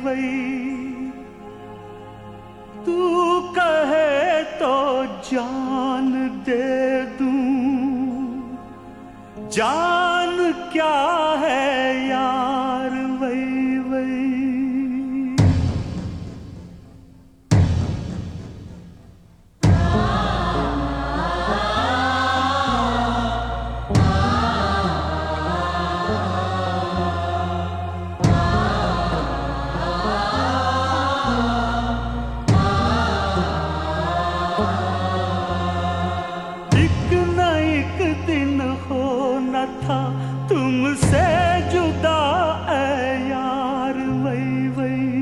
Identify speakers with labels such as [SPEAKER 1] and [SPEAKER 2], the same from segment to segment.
[SPEAKER 1] वही तू कहे तो जान दे दूं, जान क्या है यार वही वही। था तुमसे जुदा ऐ यार वही वही।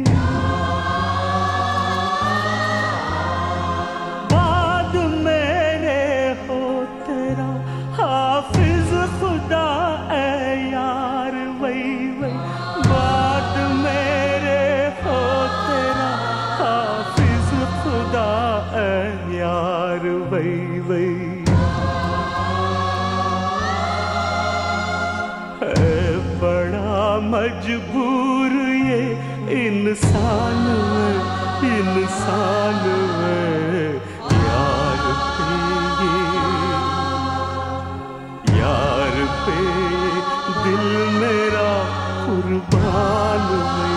[SPEAKER 1] बाद मेरे हो तेरा हाफिज खुदा ऐ यार वही वही। बाद मेरे हो तेरा हाफिज खुदा ऐ यार वही वही। बड़ा मजबूर ये इंसान यार पे दिल मेरा कुर्बान है।